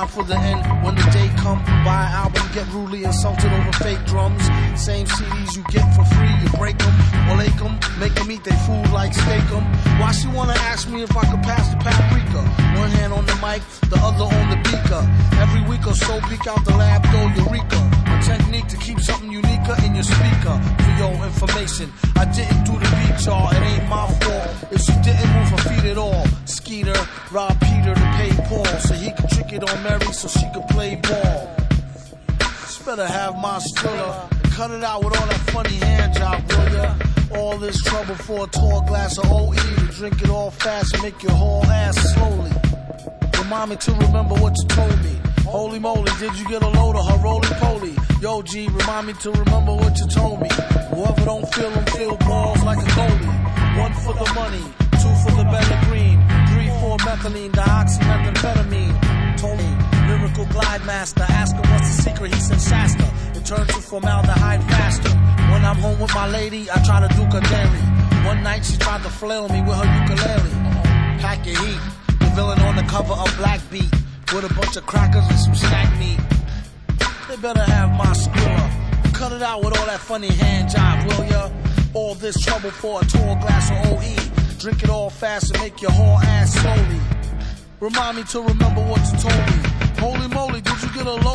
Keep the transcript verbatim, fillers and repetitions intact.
time for the end. When the day come, buy an album, get rudely insulted over fake drums. Same C Ds you get for free, you break them or lake them, make them eat their food like steak them. Why she wanna ask me if I could pass the paprika? One hand on the mic, the other on the beaker. Every week or so, peek out the lab door, Eureka. A technique to keep something unique in your speaker. For your information, I didn't do the beat, y'all. It ain't my fault if she didn't move her feet at all. Skeeter robbed Peter to pay Paul so he could trick it on Mary so she could play ball. Just better have my Skrilla and cut it out with all that funny hand job, will ya? All this trouble for a tall glass of O E to drink it all fast and make your whole ass slowly. Remind me to remember what you told me. Holy moly, did you get a load of her roly-poly? Yo, G, remind me to remember what you told me. Whoever don't feel them, feel balls like a goalie. One for the money, two for the better green, three for methylene, dioxymethamphetamine. Told me, lyrical glide master, ask him what's the secret, he said Shasta. It turned to formaldehyde faster. When I'm home with my lady, I try to do her daily. One night she tried to flail me with her ukulele. Pack your heat, the villain on the cover of Black Beat, with a bunch of crackers and some snack meat. They better have my Skrilla. Cut it out with all that funny hand job, will ya? All this trouble for a tall glass of O E. Drink it all fast and make your whole ass slowly. Remind me to remember what you told me. Holy moly, did you get a load?